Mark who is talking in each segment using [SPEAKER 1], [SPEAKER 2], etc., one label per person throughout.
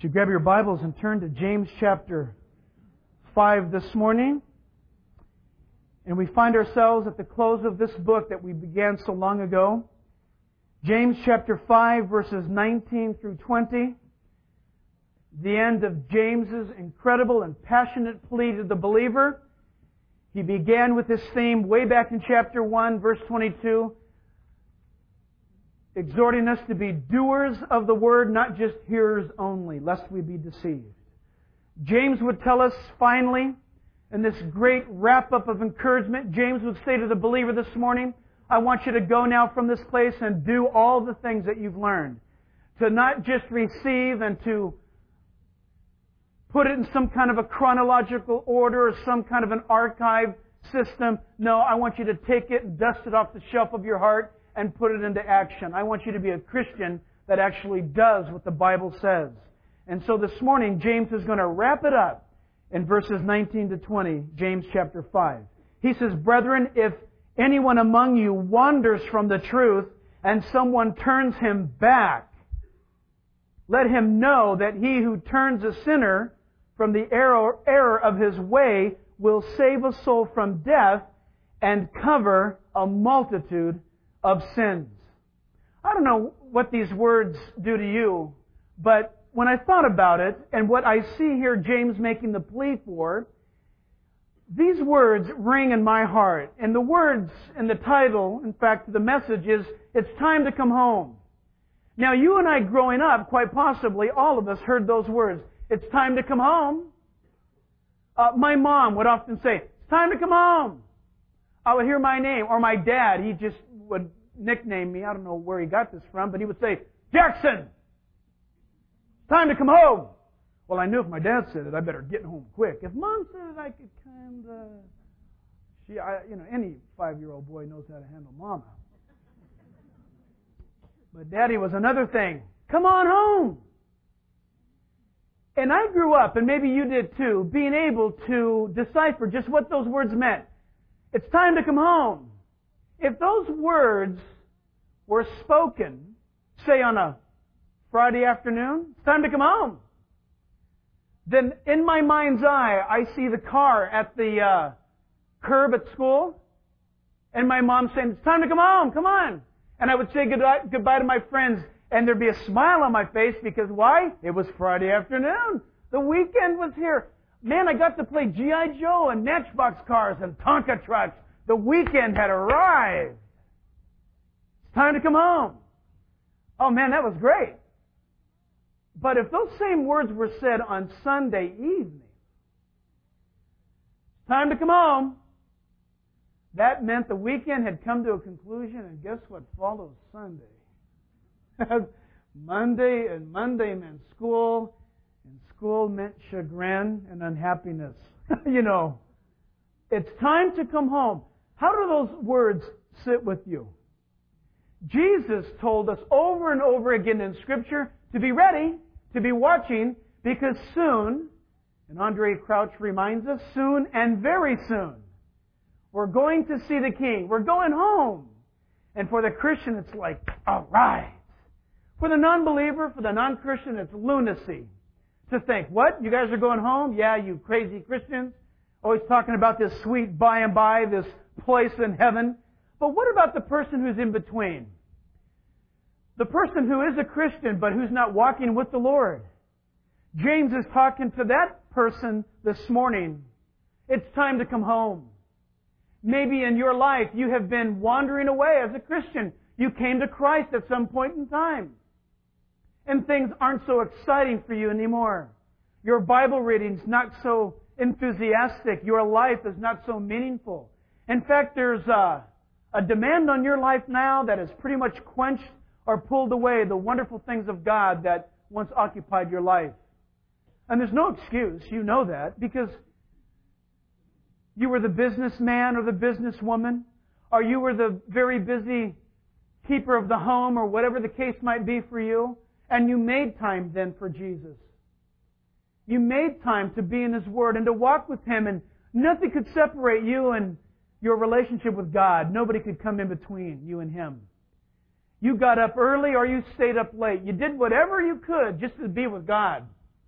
[SPEAKER 1] Would you grab your Bibles and turn to James chapter 5 this morning? And we find ourselves at the close of this book that we began so long ago. James chapter 5 verses 19 through 20. The end of James's incredible and passionate plea to the believer. He began with this theme way back in chapter 1 verse 22. Exhorting us to be doers of the Word, not just hearers only, lest we be deceived. James would tell us finally, in this great wrap-up of encouragement, James would say to the believer this morning, I want you to go now from this place and do all the things that you've learned. To not just receive and to put it in some kind of a chronological order or some kind of an archive system. No, I want you to take it and dust it off the shelf of your heart and put it into action. I want you to be a Christian that actually does what the Bible says. And so this morning, James is going to wrap it up in verses 19 to 20, James chapter 5. He says, Brethren, if anyone among you wanders from the truth and someone turns him back, let him know that he who turns a sinner from the error of his way will save a soul from death and cover a multitude of sins. I don't know what these words do to you, but when I thought about it, and what I see here James making the plea for, these words ring in my heart. And the words in the title, in fact, the message is, it's time to come home. Now, you and I growing up, quite possibly, all of us heard those words. It's time to come home. My mom would often say, it's time to come home. I would hear my name, or my dad, he just would nickname me. I don't know where he got this from, but he would say, Jackson, time to come home. Well, I knew if my dad said it, I better get home quick. If Mom said it, I could kind of... any 5-year-old boy knows how to handle Mama. But Daddy was another thing. Come on home. And I grew up, and maybe you did too, being able to decipher just what those words meant. It's time to come home. If those words were spoken, say on a Friday afternoon, it's time to come home, then in my mind's eye, I see the car at the curb at school, and my mom saying, it's time to come home, come on. And I would say goodbye to my friends, and there'd be a smile on my face, because why? It was Friday afternoon. The weekend was here. Man, I got to play G.I. Joe and Matchbox cars and Tonka trucks. The weekend had arrived. It's time to come home. Oh man, that was great. But if those same words were said on Sunday evening, it's time to come home, that meant the weekend had come to a conclusion, and guess what follows Sunday? Monday meant school, and school meant chagrin and unhappiness. It's time to come home. How do those words sit with you? Jesus told us over and over again in Scripture to be ready, to be watching, because soon, and Andre Crouch reminds us, soon and very soon, we're going to see the King. We're going home. And for the Christian, it's like, all right. For the non-believer, for the non-Christian, it's lunacy to think, what? You guys are going home? Yeah, you crazy Christians. Always talking about this sweet by and by, this place in heaven. But what about the person who's in between? The person who is a Christian but who's not walking with the Lord. James is talking to that person this morning. It's time to come home. Maybe in your life you have been wandering away as a Christian. You came to Christ at some point in time. And things aren't so exciting for you anymore. Your Bible reading's not so enthusiastic. Your life is not so meaningful. In fact, there's a demand on your life now that has pretty much quenched or pulled away the wonderful things of God that once occupied your life. And there's no excuse, you know that, because you were the businessman or the businesswoman, or you were the very busy keeper of the home, or whatever the case might be for you, and you made time then for Jesus. You made time to be in His Word and to walk with Him, and nothing could separate you and your relationship with God. Nobody could come in between you and Him. You got up early or you stayed up late. You did whatever you could just to be with God.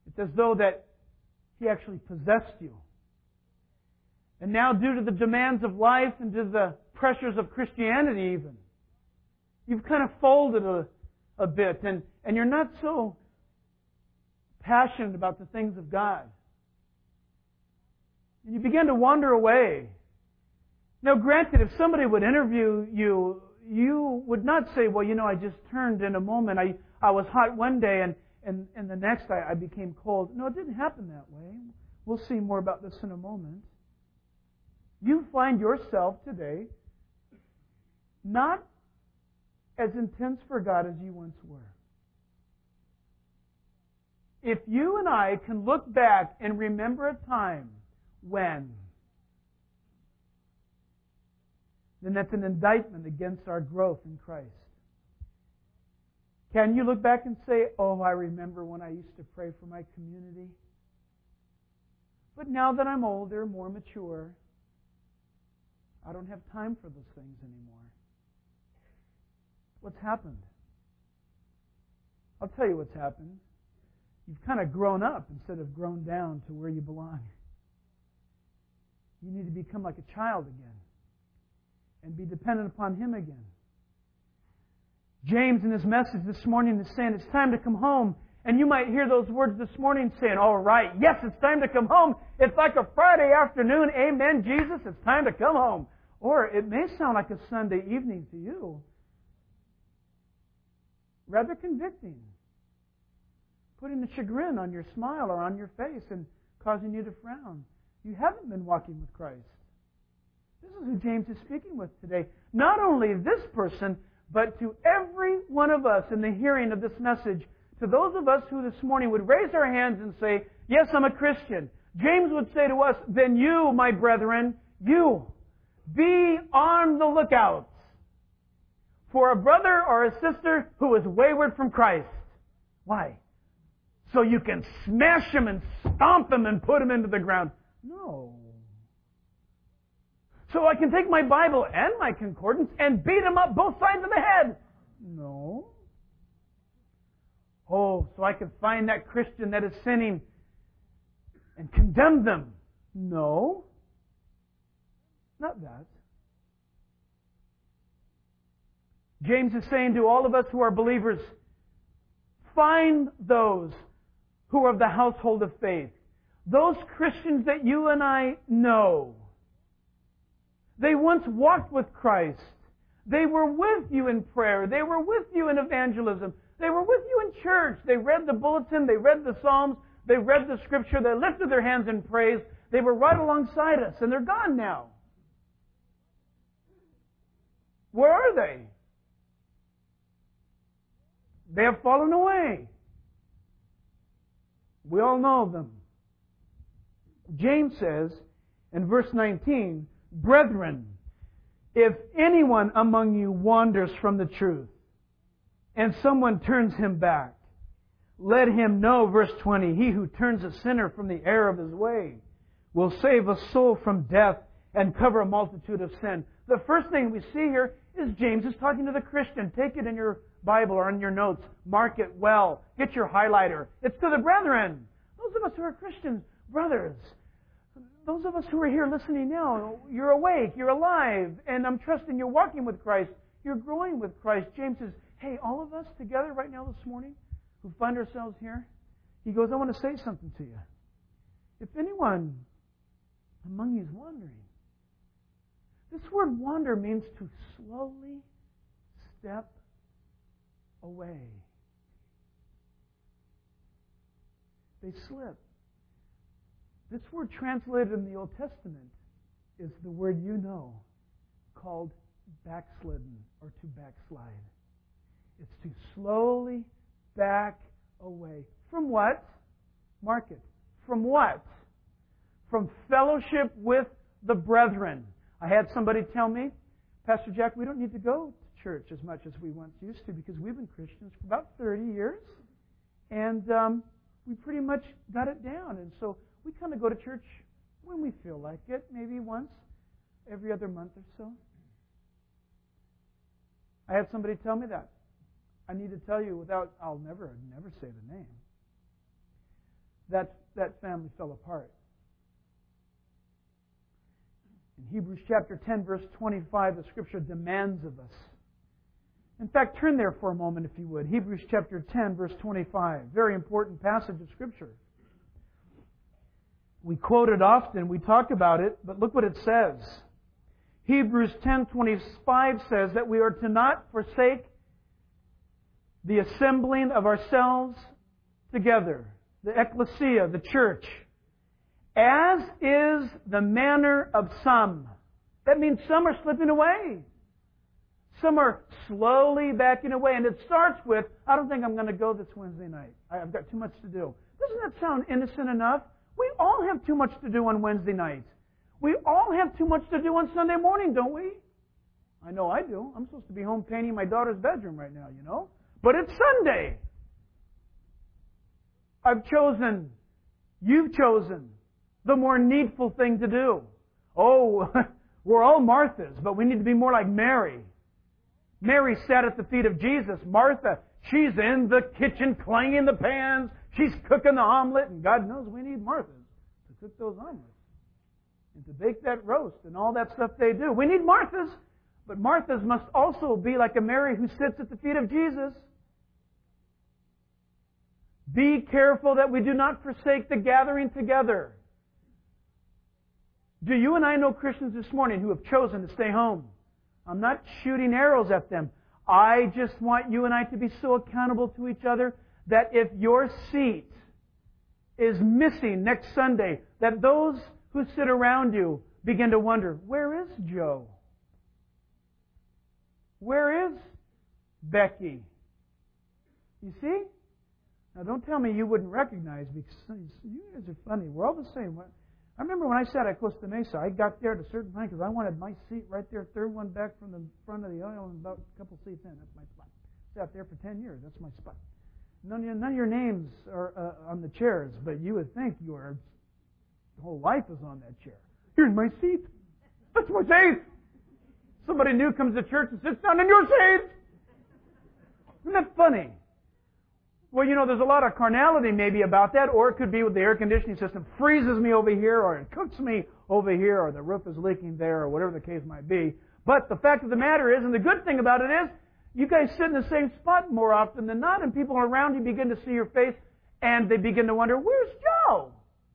[SPEAKER 1] It's as though that He actually possessed you. And now, due to the demands of life and to the pressures of Christianity even, you've kind of folded a bit, and you're not so passionate about the things of God. And you begin to wander away. Now, granted, if somebody would interview you, you would not say, well, I just turned in a moment. I was hot one day, and the next I became cold. No, it didn't happen that way. We'll see more about this in a moment. You find yourself today not as intense for God as you once were. If you and I can look back and remember a time when, then that's an indictment against our growth in Christ. Can you look back and say, oh, I remember when I used to pray for my community? But now that I'm older, more mature, I don't have time for those things anymore. What's happened? I'll tell you what's happened. You've kind of grown up instead of grown down to where you belong. You need to become like a child again and be dependent upon Him again. James in his message this morning is saying it's time to come home. And you might hear those words this morning saying, all right, yes, it's time to come home. It's like a Friday afternoon. Amen, Jesus, it's time to come home. Or it may sound like a Sunday evening to you. Rather convicting. Putting the chagrin on your smile or on your face and causing you to frown. You haven't been walking with Christ. This is who James is speaking with today. Not only this person, but to every one of us in the hearing of this message, to those of us who this morning would raise our hands and say, yes, I'm a Christian. James would say to us, then you, my brethren, you, be on the lookout for a brother or a sister who is wayward from Christ. Why? So you can smash him and stomp him and put him into the ground. No. So I can take my Bible and my concordance and beat him up both sides of the head. No. Oh, so I can find that Christian that is sinning and condemn them. No. Not that. James is saying to all of us who are believers, find those who are of the household of faith. Those Christians that you and I know. They once walked with Christ. They were with you in prayer. They were with you in evangelism. They were with you in church. They read the bulletin. They read the Psalms. They read the Scripture. They lifted their hands in praise. They were right alongside us, and they're gone now. Where are they? They have fallen away. We all know them. James says in verse 19, brethren, if anyone among you wanders from the truth, and someone turns him back, let him know, verse 20, he who turns a sinner from the error of his way will save a soul from death and cover a multitude of sin. The first thing we see here is James is talking to the Christian. Take it in your Bible or in your notes. Mark it well. Get your highlighter. It's to the brethren. Those of us who are Christians, brothers. Those of us who are here listening now, you're awake, you're alive, and I'm trusting you're walking with Christ. You're growing with Christ. James says, hey, all of us together right now this morning who find ourselves here, he goes, I want to say something to you. If anyone among you is wandering, this word wander means to slowly step away. They slip. This word translated in the Old Testament is the word you know, called backslidden or to backslide. It's to slowly back away. From what? Mark it. From what? From fellowship with the brethren. I had somebody tell me, Pastor Jack, we don't need to go to church as much as we once used to because we've been Christians for about 30 years. And we pretty much got it down. And so we kind of go to church when we feel like it, maybe once every other month or so. I had somebody tell me that. I need to tell you I'll never say the name. that family fell apart. In Hebrews chapter 10, verse 25, the Scripture demands of us. In fact, turn there for a moment if you would. Hebrews chapter 10, verse 25. Very important passage of Scripture. We quote it often, we talk about it, but look what it says. Hebrews 10:25 says that we are to not forsake the assembling of ourselves together, the ecclesia, the church, as is the manner of some. That means some are slipping away. Some are slowly backing away. And it starts with, I don't think I'm going to go this Wednesday night. I've got too much to do. Doesn't that sound innocent enough? We all have too much to do on Wednesday night. We all have too much to do on Sunday morning, don't we? I know I do. I'm supposed to be home painting my daughter's bedroom right now, you know. But it's Sunday. I've chosen, you've chosen the more needful thing to do. Oh, we're all Marthas, but we need to be more like Mary. Mary sat at the feet of Jesus. Martha, she's in the kitchen clanging the pans. She's cooking the omelet, and God knows we need Marthas to cook those omelets and to bake that roast and all that stuff they do. We need Marthas, but Marthas must also be like a Mary who sits at the feet of Jesus. Be careful that we do not forsake the gathering together. Do you and I know Christians this morning who have chosen to stay home? I'm not shooting arrows at them. I just want you and I to be so accountable to each other that if your seat is missing next Sunday, that those who sit around you begin to wonder, where is Joe? Where is Becky? You see? Now don't tell me you wouldn't recognize me, because you guys are funny. We're all the same. I remember when I sat at Costa Mesa, I got there at a certain time because I wanted my seat right there, third one back from the front of the aisle and about a couple seats in. That's my spot. Sat there for 10 years. That's my spot. None of your names are on the chairs, but you would think your whole life is on that chair. Here's my seat. That's my seat. Somebody new comes to church and sits down in your seat. Isn't that funny? Well, you know, there's a lot of carnality maybe about that, or it could be with the air conditioning system freezes me over here, or it cooks me over here, or the roof is leaking there, or whatever the case might be. But the fact of the matter is, and the good thing about it is, you guys sit in the same spot more often than not, and people around you begin to see your face, and they begin to wonder, where's Joe?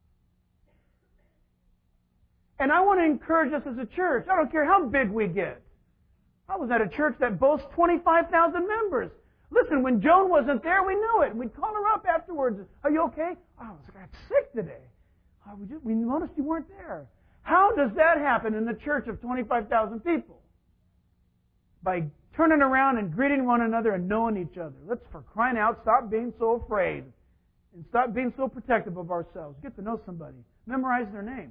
[SPEAKER 1] And I want to encourage us as a church. I don't care how big we get. I was at a church that boasts 25,000 members. Listen, when Joan wasn't there, we knew it. We'd call her up afterwards. Are you okay? Oh, I was sick today. We noticed you weren't there. How does that happen in a church of 25,000 people? By turning around and greeting one another and knowing each other. Let's, for crying out, stop being so afraid and stop being so protective of ourselves. Get to know somebody. Memorize their name.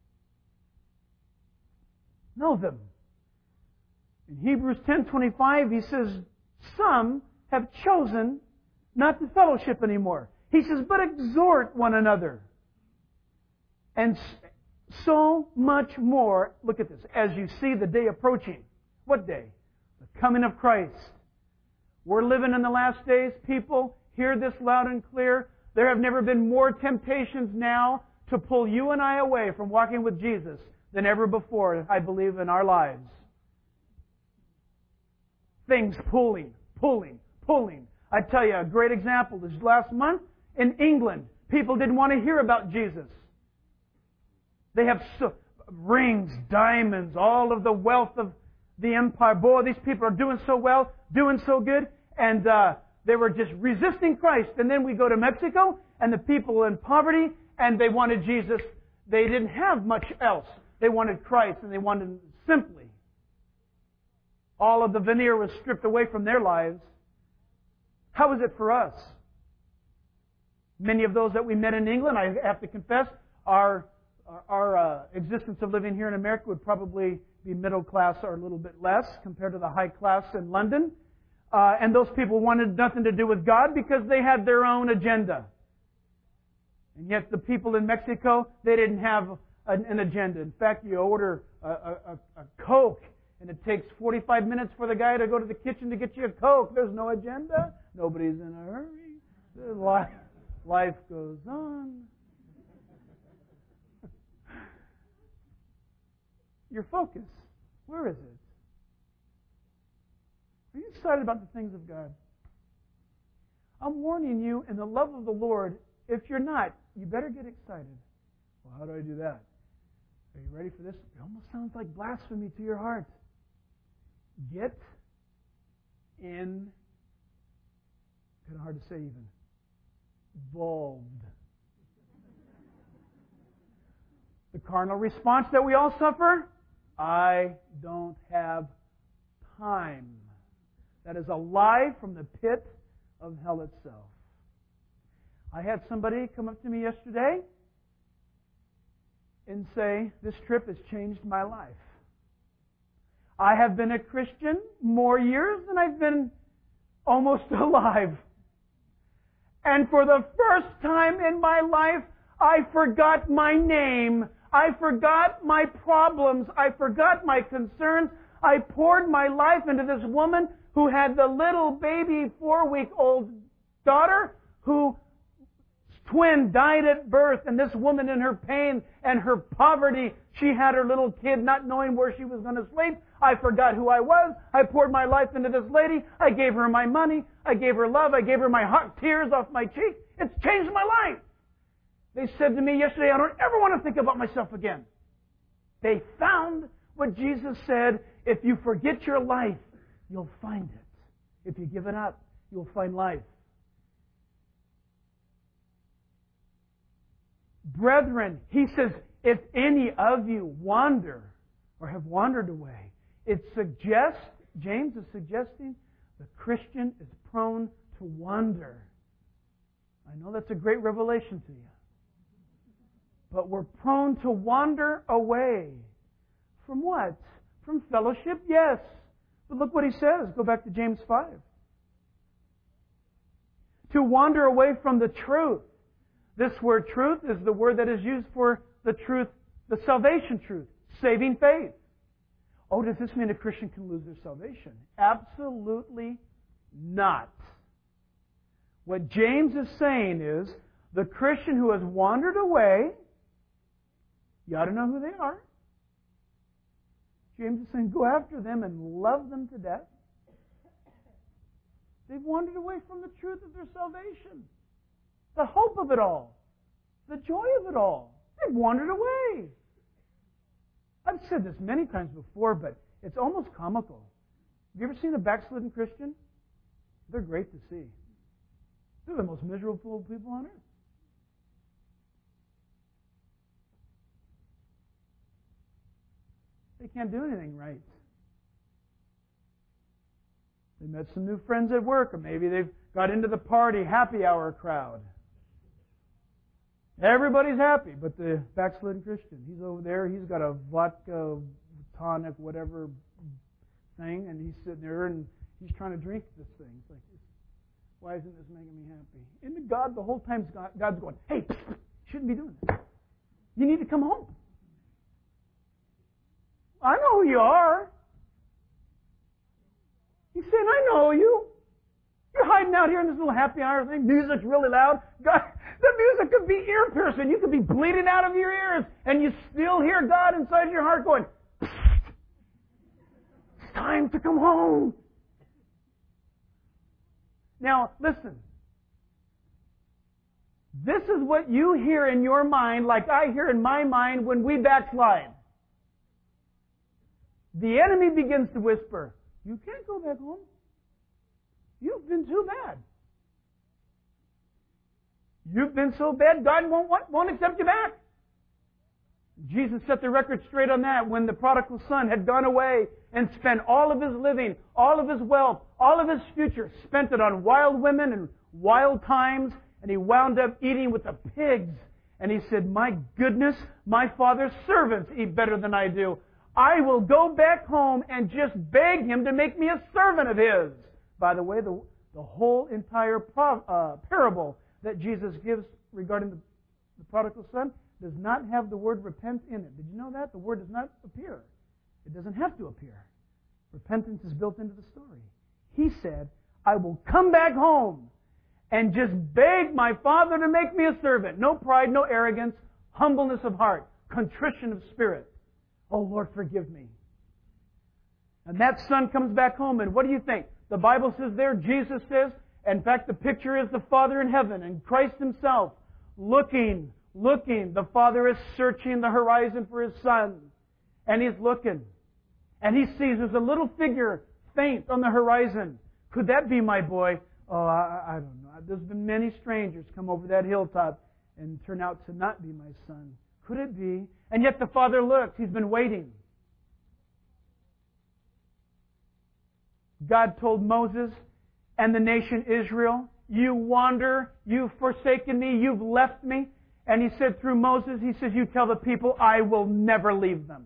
[SPEAKER 1] Know them. In Hebrews 10:25, he says, some have chosen not to fellowship anymore. He says, but exhort one another. And so much more, look at this, as you see the day approaching. What day? The coming of Christ. We're living in the last days. People, hear this loud and clear. There have never been more temptations now to pull you and I away from walking with Jesus than ever before, I believe, in our lives. Things pulling. I tell you, a great example is last month in England. People didn't want to hear about Jesus. They have rings, diamonds, all of the wealth of the empire. Boy, these people are doing so well, doing so good. And they were just resisting Christ. And then we go to Mexico, and the people in poverty, and they wanted Jesus. They didn't have much else. They wanted Christ, and they wanted Him simply. All of the veneer was stripped away from their lives. How is it for us? Many of those that we met in England, I have to confess, our existence of living here in America would probably be middle class or a little bit less compared to the high class in London. And those people wanted nothing to do with God because they had their own agenda. And yet the people in Mexico, they didn't have an agenda. In fact, you order a Coke, and it takes 45 minutes for the guy to go to the kitchen to get you a Coke. There's no agenda. Nobody's in a hurry. Life goes on. your focus? Where is it? Are you excited about the things of God? I'm warning you in the love of the Lord, if you're not, you better get excited. Well, how do I do that? Are you ready for this? It almost sounds like blasphemy to your heart. Get in, kind of hard to say even, involved. The carnal response that we all suffer, I don't have time. That is a lie from the pit of hell itself. I had somebody come up to me yesterday and say, this trip has changed my life. I have been a Christian more years than I've been almost alive. And for the first time in my life, I forgot my name. I forgot my problems. I forgot my concerns. I poured my life into this woman who had the little baby 4-week-old daughter who twin died at birth, and this woman in her pain and her poverty, she had her little kid not knowing where she was going to sleep. I forgot who I was. I poured my life into this lady. I gave her my money. I gave her love. I gave her my heart, tears off my cheek. It's changed my life. They said to me yesterday, I don't ever want to think about myself again. They found what Jesus said, if you forget your life, you'll find it. If you give it up, you'll find life. Brethren, he says, if any of you wander or have wandered away, it suggests, James is suggesting, the Christian is prone to wander. I know that's a great revelation to you. But we're prone to wander away. From what? From fellowship? Yes. But look what he says. Go back to James 5. To wander away from the truth. This word truth is the word that is used for the truth, the salvation truth, saving faith. Oh, does this mean a Christian can lose their salvation? Absolutely not. What James is saying is, the Christian who has wandered away, you ought to know who they are. James is saying, go after them and love them to death. They've wandered away from the truth of their salvation. The hope of it all. The joy of it all. They've wandered away. I've said this many times before, but it's almost comical. Have you ever seen a backslidden Christian? They're great to see. They're the most miserable people on earth. They can't do anything right. They met some new friends at work, or maybe they've got into the party happy hour crowd. Everybody's happy, but the backslidden Christian, he's over there, he's got a vodka, tonic, whatever thing, and he's sitting there and he's trying to drink this thing. It's like, why isn't this making me happy? And God, the whole time, God's going, hey, you shouldn't be doing this. You need to come home. I know who you are. He's saying, I know you. You're hiding out here in this little happy hour thing. Music's really loud. God, the music could be ear-piercing. You could be bleeding out of your ears, and you still hear God inside your heart going, it's time to come home. Now, listen. This is what you hear in your mind, like I hear in my mind when we backslide. The enemy begins to whisper, you can't go back home. You've been too bad. You've been so bad, God won't accept you back. Jesus set the record straight on that when the prodigal son had gone away and spent all of his living, all of his wealth, all of his future, spent it on wild women and wild times, and he wound up eating with the pigs. And he said, my goodness, my father's servants eat better than I do. I will go back home and just beg him to make me a servant of his. By the way, the whole entire parable that Jesus gives regarding the prodigal son does not have the word repent in it. Did you know that? The word does not appear. It doesn't have to appear. Repentance is built into the story. He said, I will come back home and just beg my father to make me a servant. No pride, no arrogance, humbleness of heart, contrition of spirit. Oh, Lord, forgive me. And that son comes back home, and what do you think? The Bible says there, Jesus says, in fact, the picture is the Father in heaven and Christ Himself looking. The Father is searching the horizon for His Son. And He's looking. And He sees there's a little figure faint on the horizon. Could that be my boy? Oh, I don't know. There's been many strangers come over that hilltop and turn out to not be my son. Could it be? And yet the Father looks. He's been waiting. God told Moses and the nation Israel, you wander, you've forsaken me, you've left me. And He said through Moses, He says, you tell the people, I will never leave them.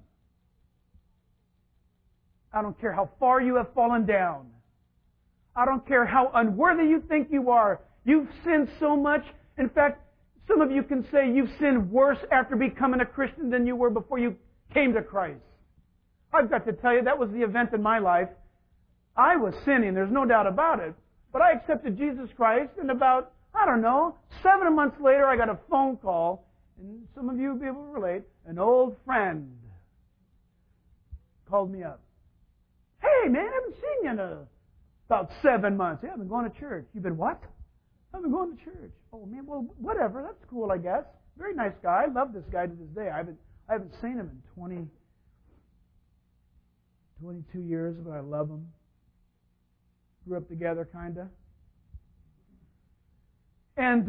[SPEAKER 1] I don't care how far you have fallen down. I don't care how unworthy you think you are. You've sinned so much. In fact, some of you can say you've sinned worse after becoming a Christian than you were before you came to Christ. I've got to tell you, that was the event in my life. I was sinning, there's no doubt about it. But I accepted Jesus Christ, and about, 7 months later, I got a phone call, and some of you will be able to relate. An old friend called me up. Hey, man, I haven't seen you in about 7 months. Yeah, I've been going to church. You've been what? I've been going to church. Oh, man, well, whatever. That's cool, I guess. Very nice guy. I love this guy to this day. I haven't seen him in 22 years, but I love him. Grew up together, kind of. And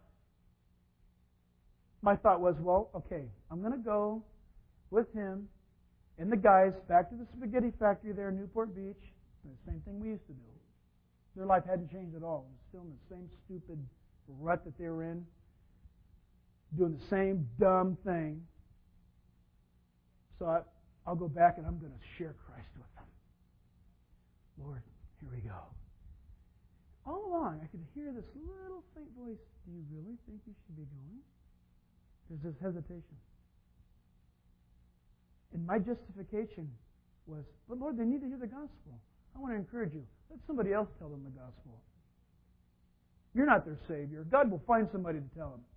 [SPEAKER 1] my thought was, well, okay, I'm going to go with him and the guys back to the spaghetti factory there in Newport Beach. The same thing we used to do. Their life hadn't changed at all. It was still in the same stupid rut that they were in, doing the same dumb thing. So I'll go back and I'm going to share Christ with them. Lord, here we go. All along, I could hear this little faint voice. Do you really think you should be going? There's this hesitation. And my justification was, but Lord, they need to hear the gospel. I want to encourage you. Let somebody else tell them the gospel. You're not their Savior. God will find somebody to tell them.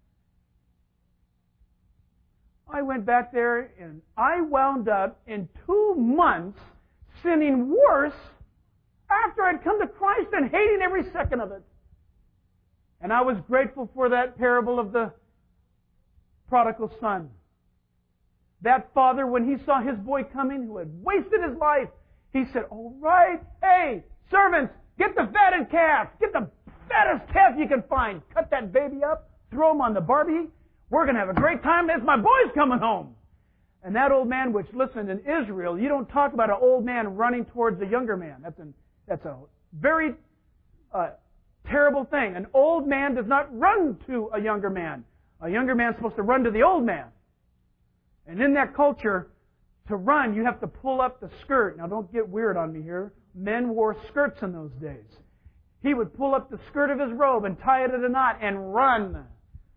[SPEAKER 1] I went back there and I wound up in 2 months sinning worse after I'd come to Christ and hating every second of it. And I was grateful for that parable of the prodigal son. That father, when he saw his boy coming who had wasted his life, he said, all right, hey, servants, get the fatted calf. Get the fattest calf you can find. Cut that baby up. Throw him on the Barbie. We're going to have a great time. It's my boy's coming home. And that old man, which, listen, in Israel, you don't talk about an old man running towards a younger man. That's a very terrible thing. An old man does not run to a younger man. A younger man is supposed to run to the old man. And in that culture, to run, you have to pull up the skirt. Now, don't get weird on me here. Men wore skirts in those days. He would pull up the skirt of his robe and tie it at a knot and run.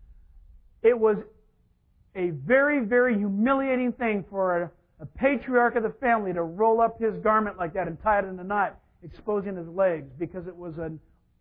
[SPEAKER 1] It was a very, very humiliating thing for a patriarch of the family to roll up his garment like that and tie it in a knot, exposing his legs, because it was an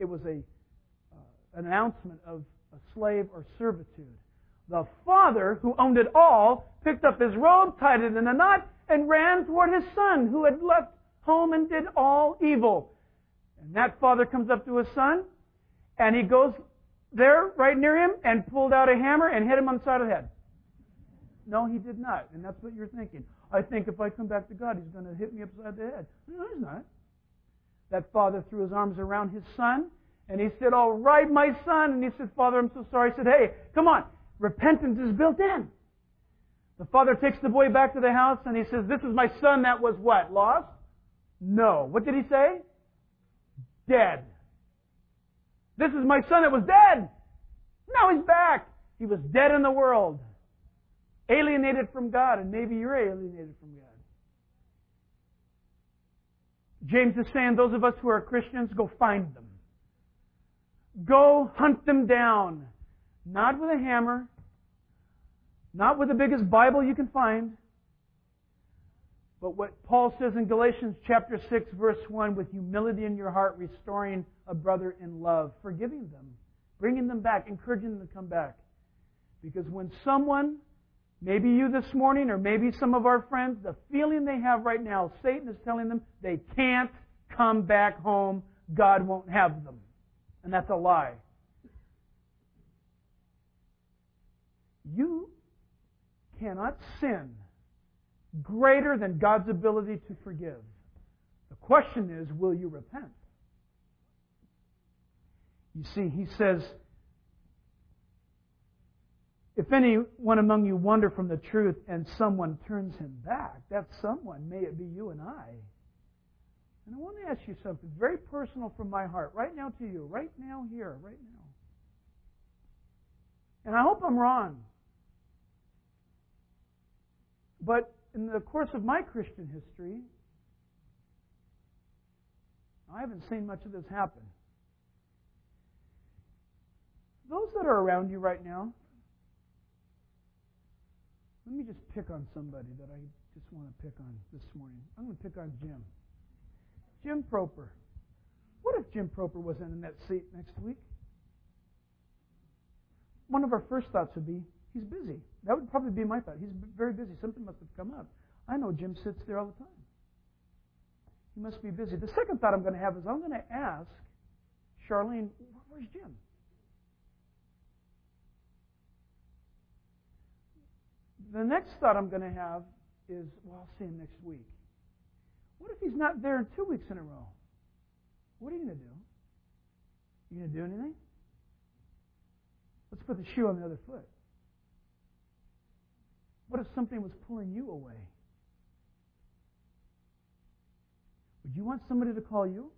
[SPEAKER 1] announcement of a slave or servitude. The father, who owned it all, picked up his robe, tied it in a knot, and ran toward his son, who had left home and did all evil. And that father comes up to his son, and he goes there, right near him, and pulled out a hammer and hit him on the side of the head. No, he did not. And that's what you're thinking. I think if I come back to God, He's going to hit me upside the head. No, He's not. That father threw his arms around his son, and he said, all right, my son. And he said, Father, I'm so sorry. He said, hey, come on. Repentance is built in. The father takes the boy back to the house, and he says, this is my son that was what? Lost? No. What did he say? Dead. This is my son that was dead. Now he's back. He was dead in the world. Alienated from God, and maybe you're alienated from God. James is saying, those of us who are Christians, go find them. Go hunt them down. Not with a hammer, not with the biggest Bible you can find, but what Paul says in Galatians chapter 6, verse 1, with humility in your heart, restoring a brother in love, forgiving them, bringing them back, encouraging them to come back. Because when someone Maybe you this morning, or maybe some of our friends, the feeling they have right now, Satan is telling them they can't come back home. God won't have them. And that's a lie. You cannot sin greater than God's ability to forgive. The question is, will you repent? You see, he says, if anyone among you wander from the truth and someone turns him back, that someone, may it be you and I. And I want to ask you something very personal from my heart, right now to you, right now here, right now. And I hope I'm wrong. But in the course of my Christian history, I haven't seen much of this happen. Those that are around you right now, let me just pick on somebody that I just want to pick on this morning. I'm going to pick on Jim. Jim Proper. What if Jim Proper wasn't in that seat next week? One of our first thoughts would be, he's busy. That would probably be my thought. He's very busy. Something must have come up. I know Jim sits there all the time. He must be busy. The second thought I'm going to have is I'm going to ask Charlene, where's Jim? The next thought I'm going to have is, well, I'll see him next week. What if he's not there in 2 weeks in a row? What are you going to do? You going to do anything? Let's put the shoe on the other foot. What if something was pulling you away? Would you want somebody to call you?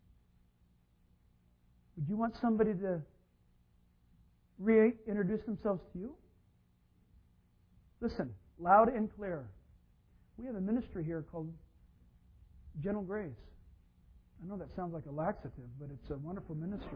[SPEAKER 1] Would you want somebody to reintroduce themselves to you? Listen, loud and clear. We have a ministry here called Gentle Grace. I know that sounds like a laxative, but it's a wonderful ministry.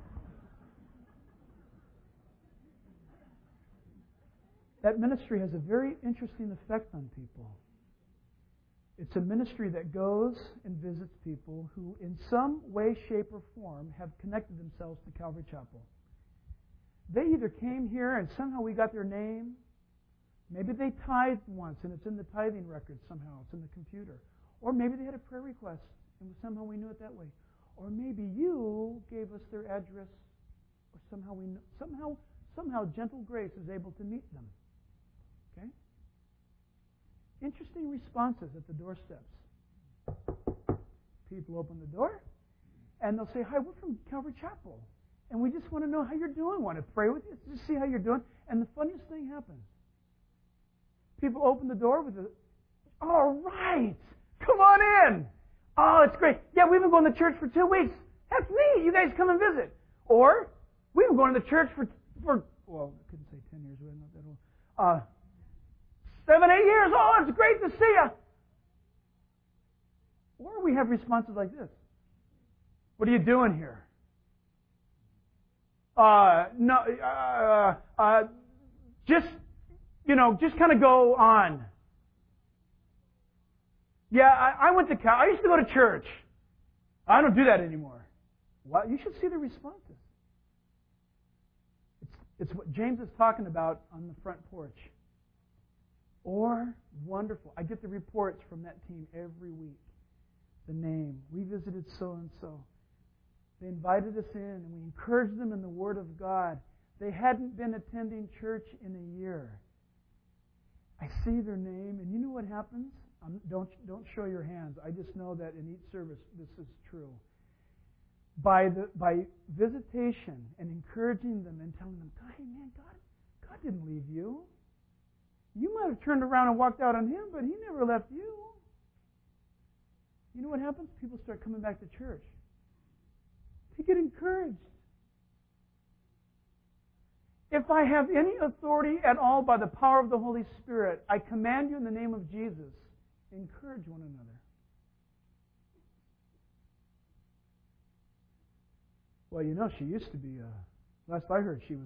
[SPEAKER 1] That ministry has a very interesting effect on people. It's a ministry that goes and visits people who, in some way, shape, or form, have connected themselves to Calvary Chapel. They either came here and somehow we got their name. Maybe they tithed once and it's in the tithing record somehow. It's in the computer. Or maybe they had a prayer request and somehow we knew it that way. Or maybe you gave us their address, or somehow we know, somehow Gentle Grace is able to meet them. Okay? Interesting responses at the doorsteps. People open the door and they'll say, "Hi, we're from Calvary Chapel, and we just want to know how you're doing. Want to pray with you? Just see how you're doing." And the funniest thing happens. People open the door with a, "All right, come on in. Oh, it's great. Yeah, we've been going to church for 2 weeks. That's neat. You guys come and visit." Or, "We've been going to church for well, I couldn't say 10 years. We're not that old. 7, 8 years. Oh, it's great to see you." Or we have responses like this. "What are you doing here?" Just kind of go on. "Yeah, I went to I used to go to church. I don't do that anymore." Well, you should see the responses. It's what James is talking about on the front porch. Or, wonderful. I get the reports from that team every week. The name. We visited so-and-so. They invited us in and we encouraged them in the Word of God. They hadn't been attending church in a year. I see their name, and you know what happens? Don't show your hands. I just know that in each service this is true. By visitation and encouraging them and telling them, "Hey man, God didn't leave you. You might have turned around and walked out on Him, but He never left you." You know what happens? People start coming back to church. They get encouraged. If I have any authority at all by the power of the Holy Spirit, I command you in the name of Jesus, encourage one another. Well, she used to be, last I heard, she was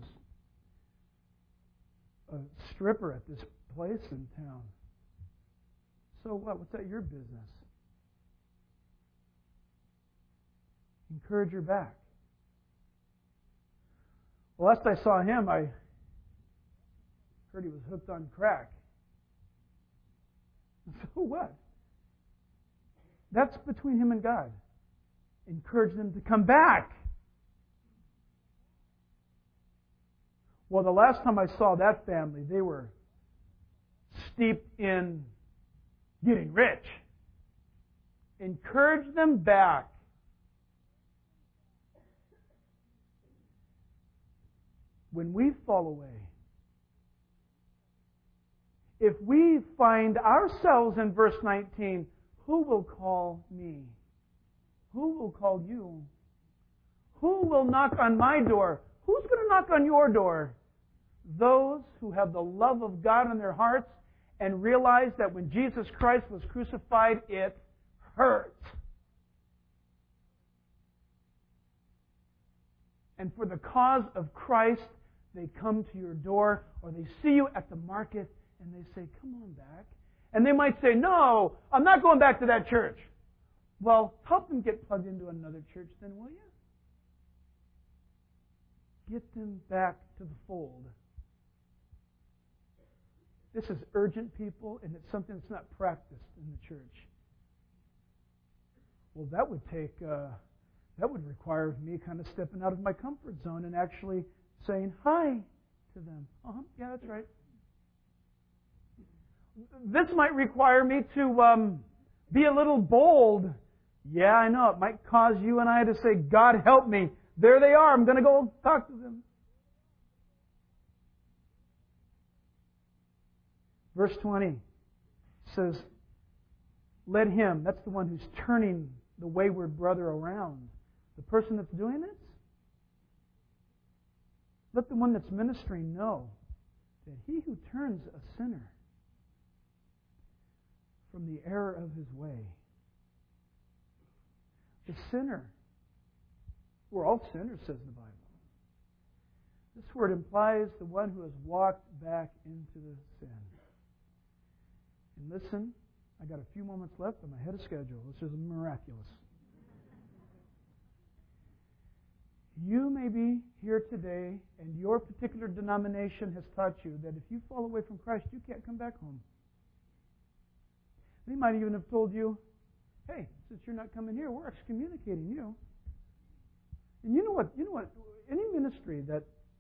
[SPEAKER 1] a stripper at this place in town. So what? What's that your business? Encourage her back. Well, last I saw him, Heard he was hooked on crack. So what? That's between him and God. Encourage them to come back. Well, the last time I saw that family, they were steeped in getting rich. Encourage them back. When we fall away, if we find ourselves in verse 19, who will call me? Who will call you? Who will knock on my door? Who's going to knock on your door? Those who have the love of God in their hearts and realize that when Jesus Christ was crucified, it hurt. And for the cause of Christ, they come to your door, or they see you at the market and they say, come on back. And they might say, no, I'm not going back to that church. Well, help them get plugged into another church then, will you? Get them back to the fold. This is urgent, people, and it's something that's not practiced in the church. Well, that would require me kind of stepping out of my comfort zone and actually saying hi to them. Yeah, that's right. This might require me to be a little bold. Yeah, I know. It might cause you and I to say, God help me. There they are. I'm going to go talk to them. Verse 20 says, let him, that's the one who's turning the wayward brother around. The person that's doing it, let the one that's ministering know that he who turns a sinner from the error of his way, the sinner, we're all sinners, says the Bible. This word implies the one who has walked back into the sin. And listen, I got a few moments left. I'm ahead of schedule. This is miraculous. You may be here today, and your particular denomination has taught you that if you fall away from Christ, you can't come back home. They might even have told you, hey, since you're not coming here, we're excommunicating you. And you know what? Any ministry that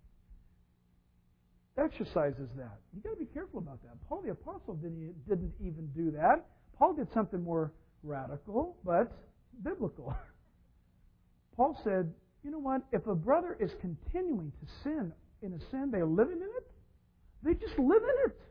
[SPEAKER 1] exercises that, you've got to be careful about that. Paul the Apostle didn't even do that. Paul did something more radical, but biblical. Paul said, you know what? If a brother is continuing to sin in a sin, they're living in it, they just live in it.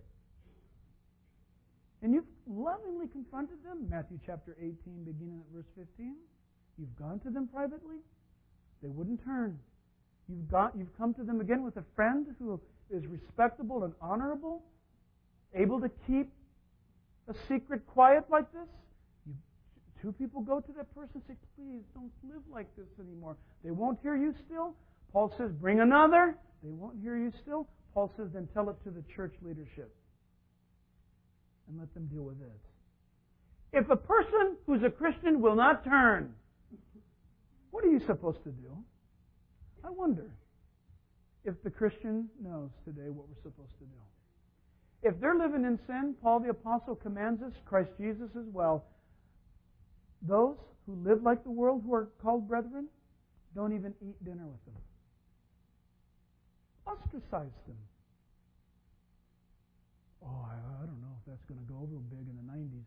[SPEAKER 1] And you've lovingly confronted them. Matthew chapter 18, beginning at verse 15. You've gone to them privately. They wouldn't turn. You've come to them again with a friend who is respectable and honorable, able to keep a secret quiet like this. Two people go to that person and say, please don't live like this anymore. They won't hear you still. Paul says, bring another. They won't hear you still. Paul says, then tell it to the church leadership and let them deal with it. If a person who's a Christian will not turn, what are you supposed to do? I wonder if the Christian knows today what we're supposed to do. If they're living in sin, Paul the Apostle commands us, Christ Jesus as well, those who live like the world, who are called brethren, don't even eat dinner with them. Ostracize them. Oh, I don't know if that's going to go over big in the 90s.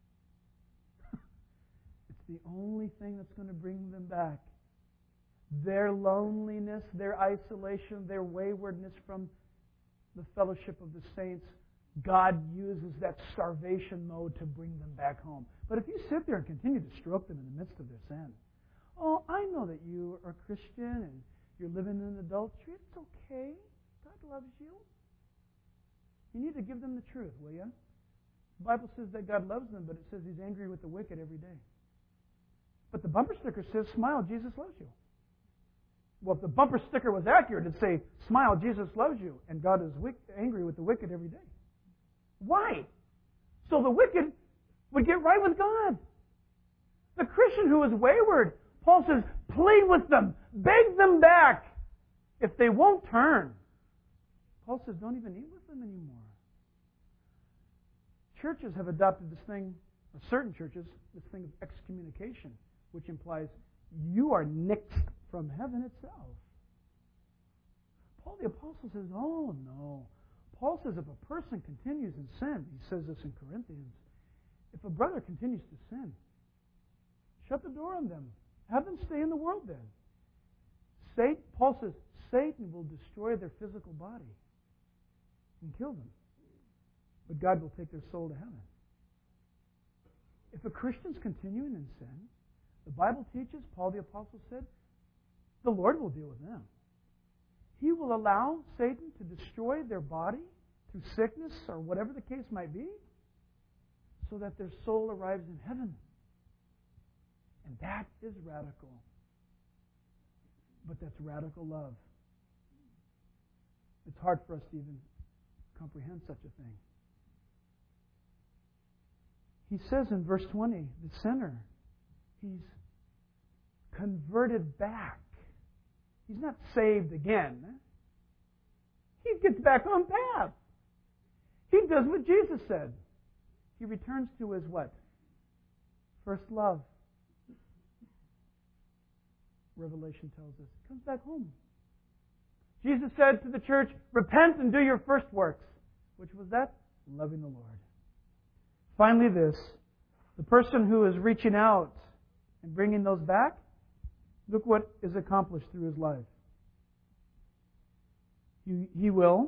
[SPEAKER 1] It's the only thing that's going to bring them back. Their loneliness, their isolation, their waywardness from the fellowship of the saints, God uses that starvation mode to bring them back home. But if you sit there and continue to stroke them in the midst of their sin, oh, I know that you are a Christian and you're living in adultery. It's okay. God loves you. You need to give them the truth, will you? The Bible says that God loves them, but it says He's angry with the wicked every day. But the bumper sticker says, smile, Jesus loves you. Well, if the bumper sticker was accurate, it'd say, smile, Jesus loves you, and God is angry with the wicked every day. Why? So the wicked would get right with God. The Christian who is wayward, Paul says, plead with them, beg them back. If they won't turn, Paul says, don't even eat with them anymore. Churches have adopted this thing, or certain churches, this thing of excommunication, which implies you are nixed from heaven itself. Paul the Apostle says, oh no. Paul says if a person continues in sin, he says this in Corinthians, if a brother continues to sin, shut the door on them. Have them stay in the world then. Paul says, Satan will destroy their physical body and kill them. But God will take their soul to heaven. If a Christian's continuing in sin, the Bible teaches, Paul the Apostle said, the Lord will deal with them. He will allow Satan to destroy their body through sickness or whatever the case might be, so that their soul arrives in heaven. And that is radical. But that's radical love. It's hard for us to even comprehend such a thing. He says in verse 20, the sinner, he's converted back. He's not saved again. He gets back on path. He does what Jesus said. He returns to his what? First love. Revelation tells us. He comes back home. Jesus said to the church, repent and do your first works. Which was that? Loving the Lord. Finally this, the person who is reaching out and bringing those back, look what is accomplished through his life. He will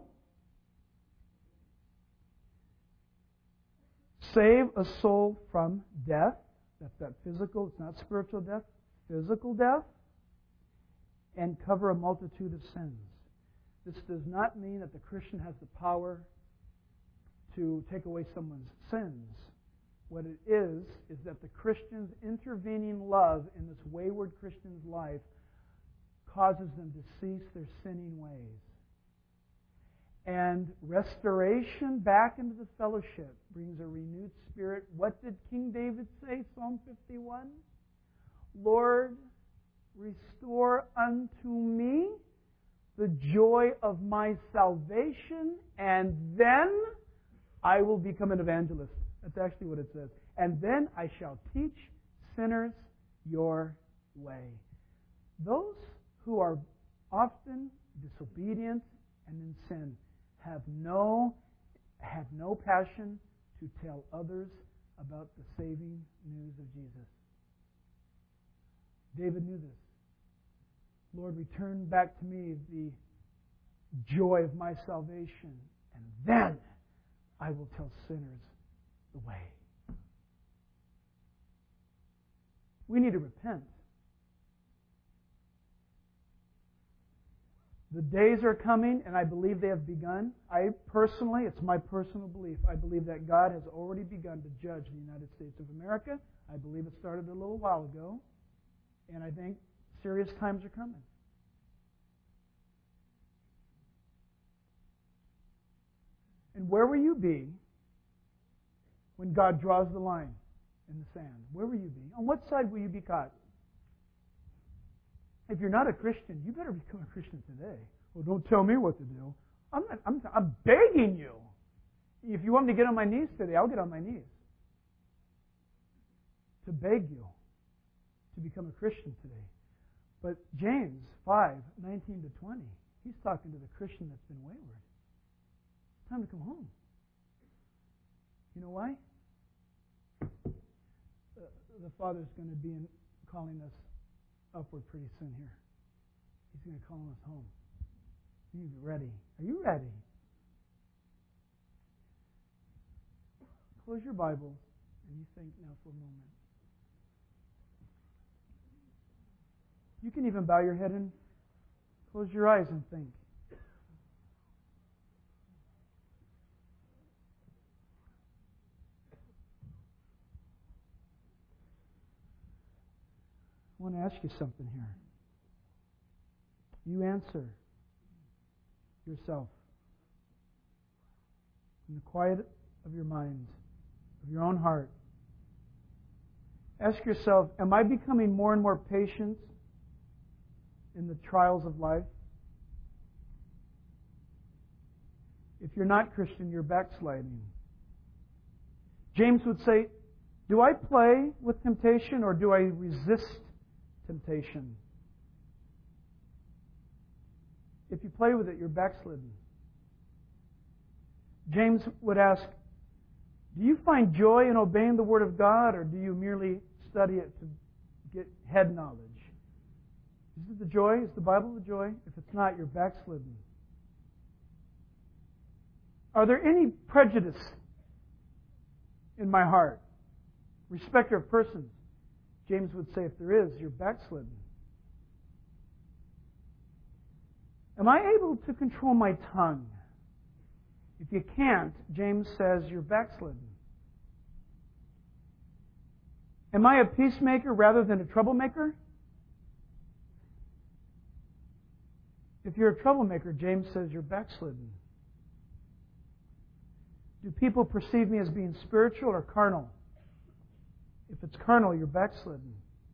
[SPEAKER 1] save a soul from death. That's that physical, it's not spiritual death, physical death, and cover a multitude of sins. This does not mean that the Christian has the power to take away someone's sins. What it is that the Christian's intervening love in this wayward Christian's life causes them to cease their sinning ways. And restoration back into the fellowship brings a renewed spirit. What did King David say, Psalm 51? Lord, restore unto me the joy of my salvation, and then I will become an evangelist. That's actually what it says. And then I shall teach sinners your way. Those who are often disobedient and in sin have no passion to tell others about the saving news of Jesus. David knew this. Lord, return back to me the joy of my salvation, and then I will tell sinners the way. We need to repent. The days are coming, and I believe they have begun. It's my personal belief, I believe that God has already begun to judge the United States of America. I believe it started a little while ago, and I think serious times are coming. And where will you be when God draws the line in the sand? Where will you be? On what side will you be caught? If you're not a Christian, you better become a Christian today. Well, don't tell me what to do. I'm begging you. If you want me to get on my knees today, I'll get on my knees. To beg you to become a Christian today. But James 5:19 to 20, he's talking to the Christian that's been wayward. It's time to come home. You know why? The Father's going to be calling us upward pretty soon here. He's going to call us home. Are you ready? Are you ready? Close your Bibles and you think now for a moment. You can even bow your head and close your eyes and think. I want to ask you something here. You answer yourself in the quiet of your mind, of your own heart. Ask yourself, am I becoming more and more patient in the trials of life? If you're not Christian, you're backsliding. James would say, do I play with temptation or do I resist temptation? If you play with it, you're backslidden. James would ask, do you find joy in obeying the Word of God, or do you merely study it to get head knowledge? Is it the joy? Is the Bible the joy? If it's not, you're backslidden. Are there any prejudice in my heart? Respecter of persons. James would say, if there is, you're backslidden. Am I able to control my tongue? If you can't, James says you're backslidden. Am I a peacemaker rather than a troublemaker? If you're a troublemaker, James says you're backslidden. Do people perceive me as being spiritual or carnal? If it's carnal, you're backslidden.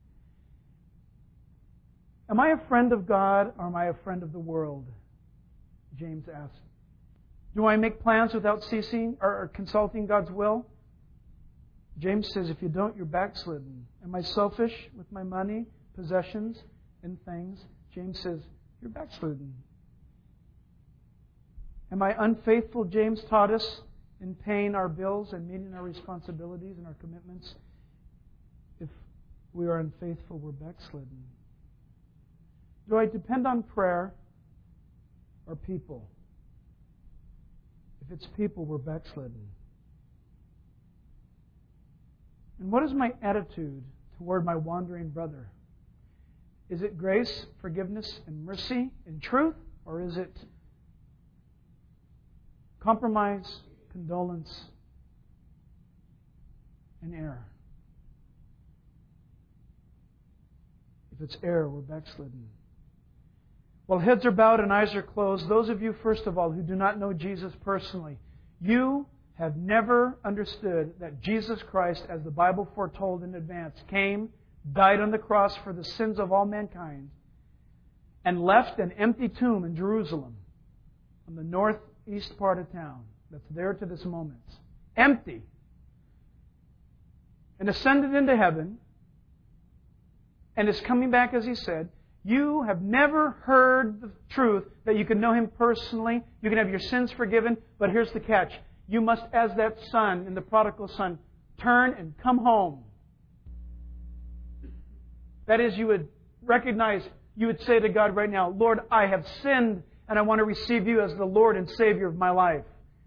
[SPEAKER 1] Am I a friend of God or am I a friend of the world? James asks. Do I make plans without ceasing or consulting God's will? James says, if you don't, you're backslidden. Am I selfish with my money, possessions, and things? James says, you're backslidden. Am I unfaithful, James taught us, in paying our bills and meeting our responsibilities and our commitments? If we are unfaithful, we're backslidden. Do I depend on prayer or people? If it's people, we're backslidden. And what is my attitude toward my wandering brother? Is it grace, forgiveness, and mercy and truth? Or is it compromise, condolence, and error? If it's error, we're backslidden. While heads are bowed and eyes are closed, those of you, first of all, who do not know Jesus personally, you have never understood that Jesus Christ, as the Bible foretold in advance, came, died on the cross for the sins of all mankind, and left an empty tomb in Jerusalem, on the northeast part of town, that's there to this moment. Empty. And ascended into heaven, and is coming back, as He said. You have never heard the truth that you can know Him personally. You can have your sins forgiven. But here's the catch. You must, as that son in the prodigal son, turn and come home. That is, you would recognize, you would say to God right now, Lord, I have sinned and I want to receive You as the Lord and Savior of my life.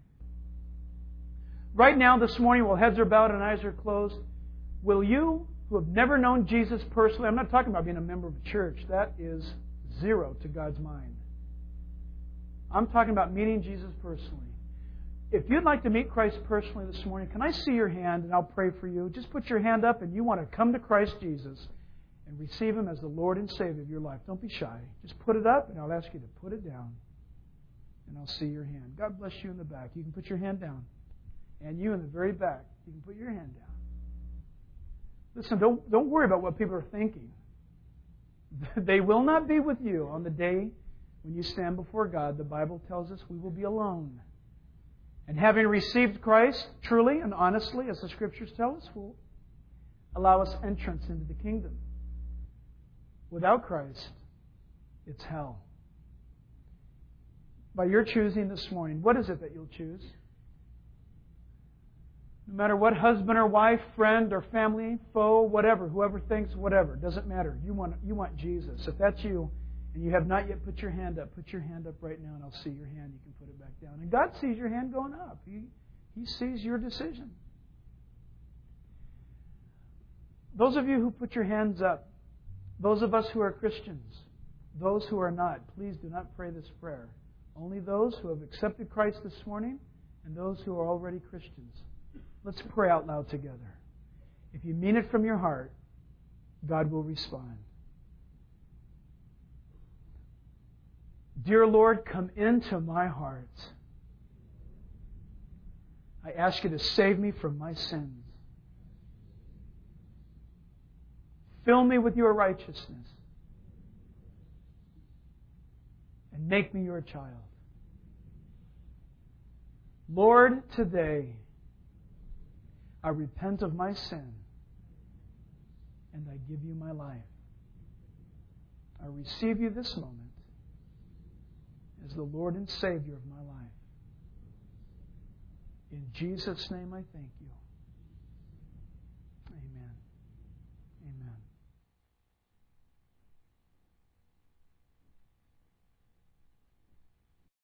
[SPEAKER 1] Right now, this morning, while heads are bowed and eyes are closed, will you, who have never known Jesus personally, I'm not talking about being a member of a church. That is zero to God's mind. I'm talking about meeting Jesus personally. If you'd like to meet Christ personally this morning, can I see your hand and I'll pray for you? Just put your hand up and you want to come to Christ Jesus and receive Him as the Lord and Savior of your life. Don't be shy. Just put it up and I'll ask you to put it down. And I'll see your hand. God bless you in the back. You can put your hand down. And you in the very back, you can put your hand down. Listen, don't worry about what people are thinking. They will not be with you on the day when you stand before God. The Bible tells us we will be alone. And having received Christ truly and honestly, as the Scriptures tell us, will allow us entrance into the kingdom. Without Christ, it's hell. By your choosing this morning, what is it that you'll choose? No matter what husband or wife, friend or family, foe, whatever, whoever thinks, whatever, doesn't matter. You want Jesus. If that's you and you have not yet put your hand up right now and I'll see your hand. You can put it back down. And God sees your hand going up. He sees your decision. Those of you who put your hands up, those of us who are Christians, those who are not, please do not pray this prayer. Only those who have accepted Christ this morning and those who are already Christians. Let's pray out loud together. If you mean it from your heart, God will respond. Dear Lord, come into my heart. I ask You to save me from my sins. Fill me with Your righteousness. And make me Your child. Lord, today I repent of my sin and I give you my life. I receive you this moment as the Lord and Savior of my life. In Jesus' name I thank you.